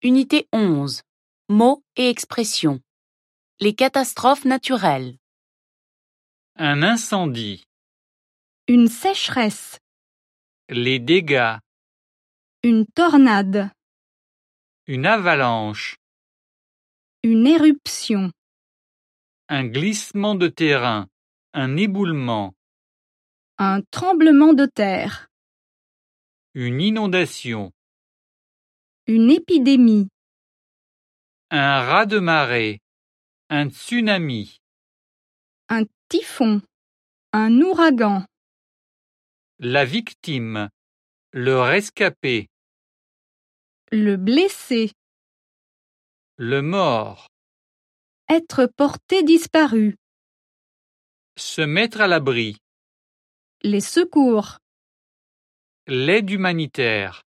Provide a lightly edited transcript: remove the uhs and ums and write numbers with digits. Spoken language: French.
Unité 11. Mots et expressions. Les catastrophes naturelles. Un incendie. Une sécheresse. Les dégâts. Une tornade. Une avalanche. Une éruption. Un glissement de terrain. Un éboulement. Un tremblement de terre. Une inondation. Une épidémie. Un raz-de-marée. Un tsunami. Un typhon. Un ouragan. La victime. Le rescapé. Le blessé. Le mort. Être porté disparu. Se mettre à l'abri. Les secours. L'aide humanitaire.